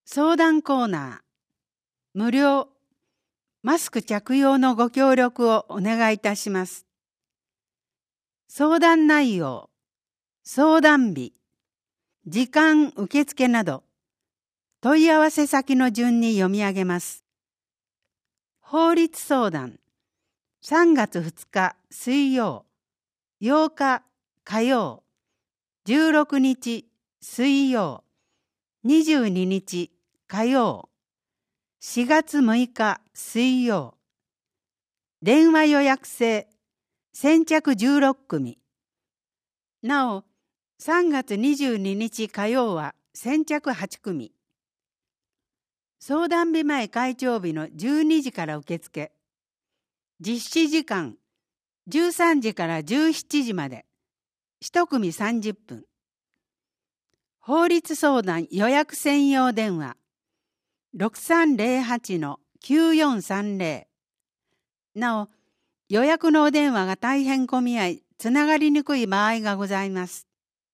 相談コーナー、無料、マスク着用のご協力をお願いいたします。相談内容、相談日、時間受付など、問い合わせ先の順に読み上げます。法律相談、3月2日水曜、8日火曜、16日水曜、22日火曜、4月6日水曜。電話予約制、先着16組。なお、3月22日火曜は先着8組。相談日前開帳日の12時から受付。実施時間、13時から17時まで。1組30分。法律相談予約専用電話。6308-9430。なお、予約のお電話が大変混み合い、つながりにくい場合がございます。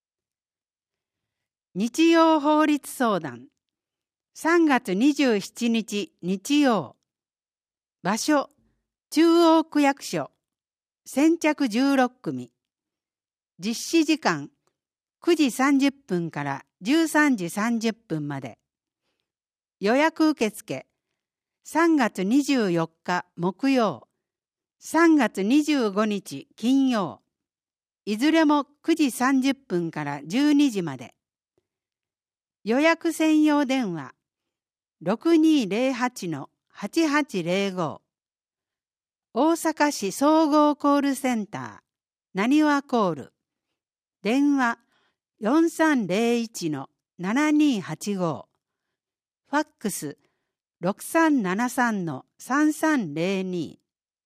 日曜法律相談。3月27日日曜。場所、中央区役所。先着16組。実施時間、9時30分から13時30分まで。予約受付、3月24日木曜、3月25日金曜、いずれも9時30分から12時まで。予約専用電話、6208-8805。大阪市総合コールセンター、なにわコール。電話、4301-7285。ファックス、6373-3302。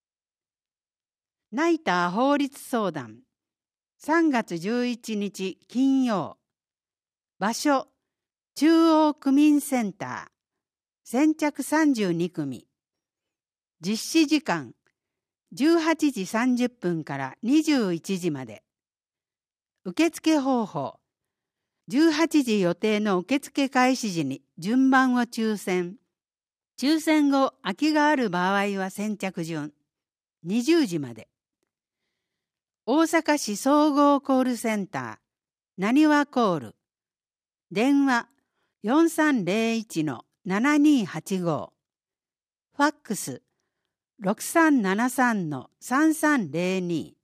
ナイター法律相談。3月11日金曜。場所、中央区民センター。先着32組。実施時間、18時30分から21時まで。受付方法。18時予定の受付開始時に順番を抽選。抽選後空きがある場合は先着順。20時まで。大阪市総合コールセンター、なにわコール。電話 4301-7285。ファックス 6373-3302。